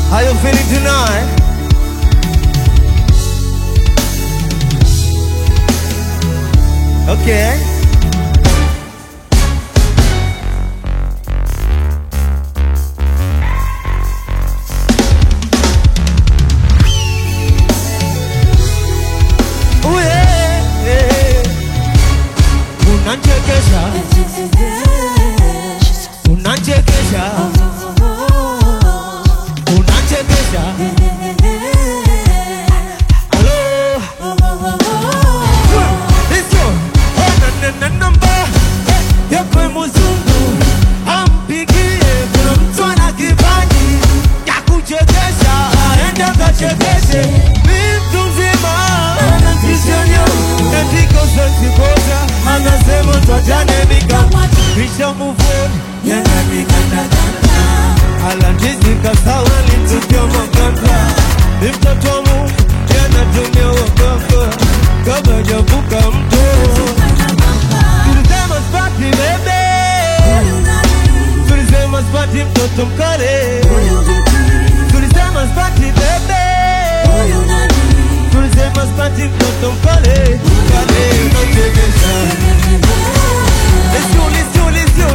How you feeling tonight? Okay. Oh yeah, yeah. Unachekesha, unachekesha, unachekesha. Alanjizika sawa litupia makanta mtoto wa Mungu anatumia wakaka kama javuka mto. Tulisema spati bebe, tulisema spati mtoto mkale, tulisema spati bebe, tulisema spati mtoto mkale. Kale unachekesha, lisiona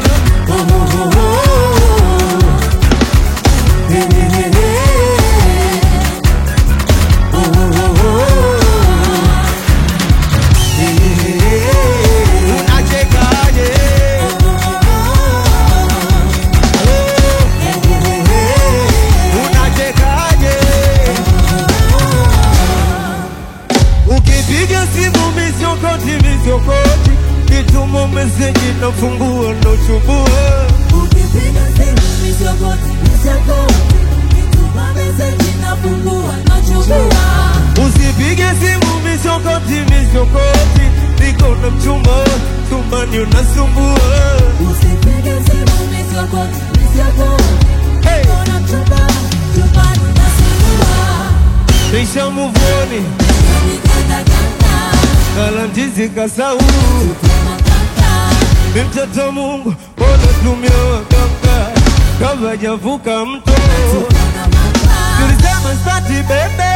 kituma meseji na fungua no chubua. Ukipiga simu misogoti, kituma meseji na fungua no chubua. Usipige simu misogoti, niko na mchumba, chumbani unasumbua. Usipige simu misogoti, niko na mchumba, chumbani unasumbua. Nisha move on, Alanjizika sawa mtoto Mungu anatumia wakaka kama javuka mto. Tulisema spati bebe,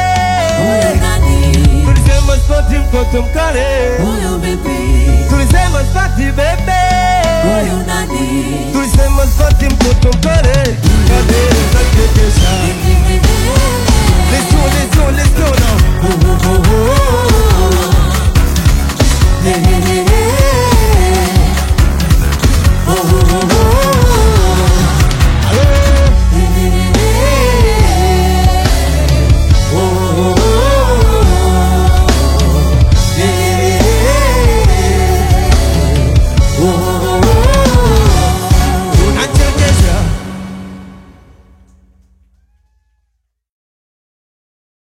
tulisema spati mtoto mkale, tulisema spati bebe,